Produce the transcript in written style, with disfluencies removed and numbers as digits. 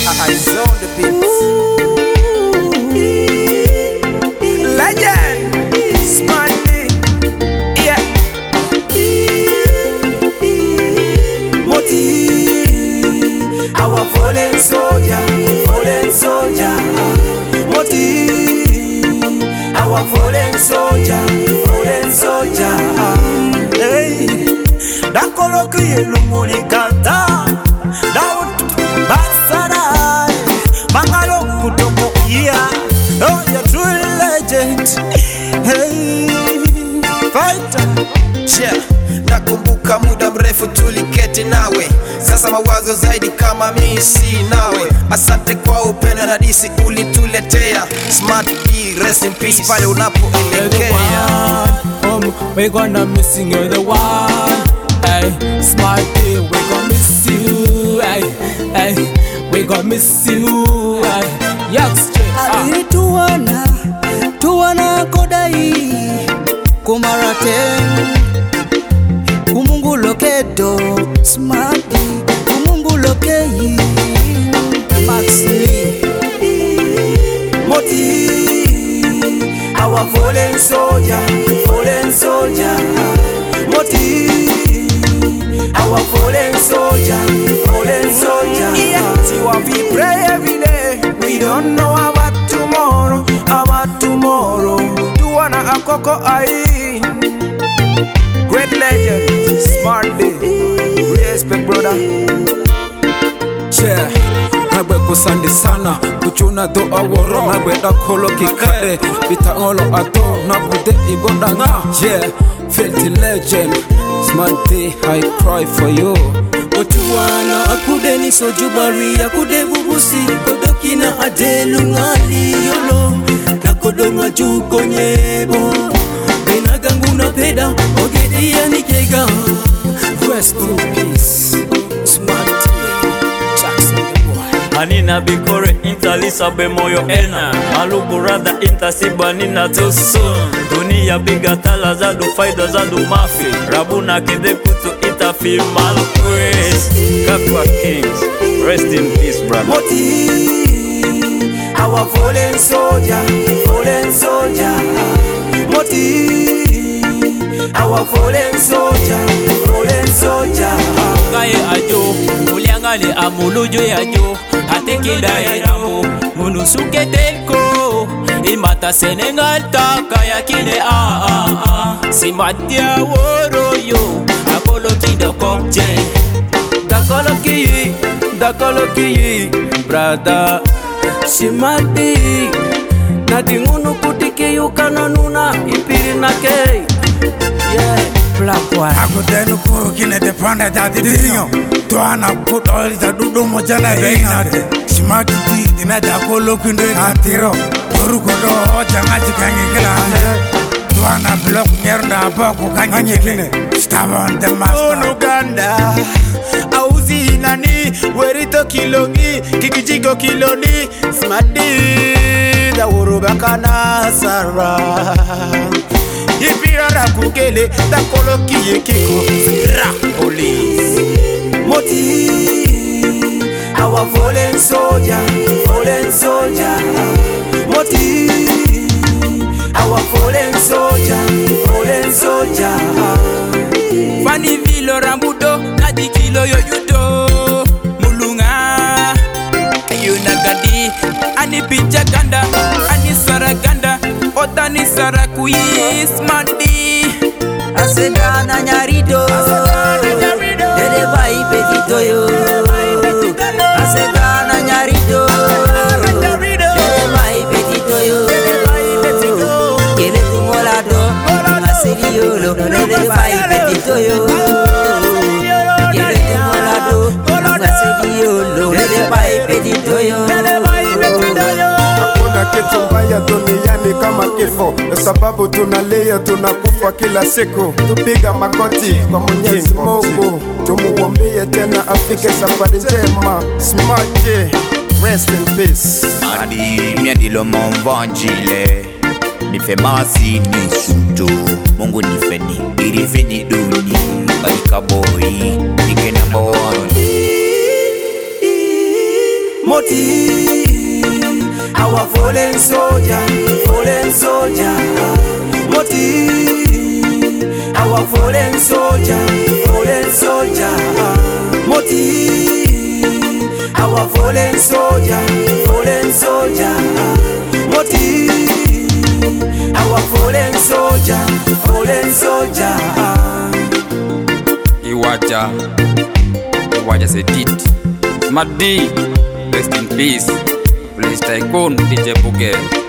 Eyes on the beats. Legend, Smarty, yeah. Moti, our fallen soldier, Moti, our fallen soldier. Hey, dakolo kiyelumuli kata, daut basara, bangalo kutoko yeah. Oh, you're true legend. Hey, fighter. Yeah, nakumbuka muda mrefu tuliketi nawe. Sasa mawazo zaidi kama mimi si nawe. Asante kwa upendo na disi ulituletea. Smart B, rest in peace pale unapoelekea. We gonna missing you the one. Hey, Smart B, we gonna miss you. Hey, we gonna miss you. Youngster, tuwana kodai kumaraten kumungu lokedo Smart kumungu lokei Maxi Moti, our fallen soldier. Moti, our fallen soldier. Yeah, see what we pray every day. We don't know about tomorrow. Tuwana akoko ai. Great legend, Smart B. Respect, brother. yeah. Nagwe kusandi sana kuchuna do aworo nagwe da kolo kikade bita olo ato nakude igonda nga yeah. Filthy legend Smart B, I cry for you. Otuwana akude ni sojubari akude bubusi kodokina adelu ngali yolo nakodo majuko nyebo benaganguna peda ogedi ya nikega. Rest in peace Smart B, Jackson boy. Anina bikore intalisa be moyo ena Maluburada intasiba nina too soon Dunia biga tala zadu faida zadu mafi Rabuna kede kutu itafi malu praise Kakwa Kings, rest in peace brother. Moti, our fallen soldier. Moti, our fallen soldier. Kaye ajo, uliangali amulujo yajo Atekida eramu, munusuke telko Imata Senegal taka ya kine Simatia woro yo, akolo kido kokje Dakolo kiyi brother Smart B nadingunu kutiki yukana nuna ipiri na kei yeah. Black one akudenu kuru kine de panda dati dinyo tuana kutoli za dudu mojana inade Smart B dina dakolo kinde atiro kuru kodo jangaji kanyi kila ande tuana blok nyerda abako kanyi kine Stubborn the master Uganda auzi nani werito kilogi kikijiko kiloni Smart B da urubakana sara ipirara kukele da koloki yekiko ra police. Moti, our fallen soldier. Moti, our fallen soldier. Fani vilo rambudo nadi kilo yoyudo mulunga ayuna gadi ani picha ganda ani saraganda otani sarakuyi Smart B asedana nyarido dede vai petito yo asedana nyarido dede vai petito yo kele kumolado asiriolo dede vai petito yo kele kumolado asiriolo dede vai petito yo. Hakuna kitu mbaya duniani kama kifo, sababu tunalia tunakufa kila siku. Tupiga magoti kwa Mwenyezi Mungu, tumuombee tena afike safari njema. Smart B, rest in peace. Adi miadilo monvanjile nife masi ni suto Mungu nifeni irifeni duni Barika boy Ikena boy Moti, our fallen soldier, Moti, our fallen soldier, Moti, our fallen soldier, Moti, our fallen soldier. Iwaja Sedit, Smart D, rest in peace, Police Tycoon, DJ Boogie.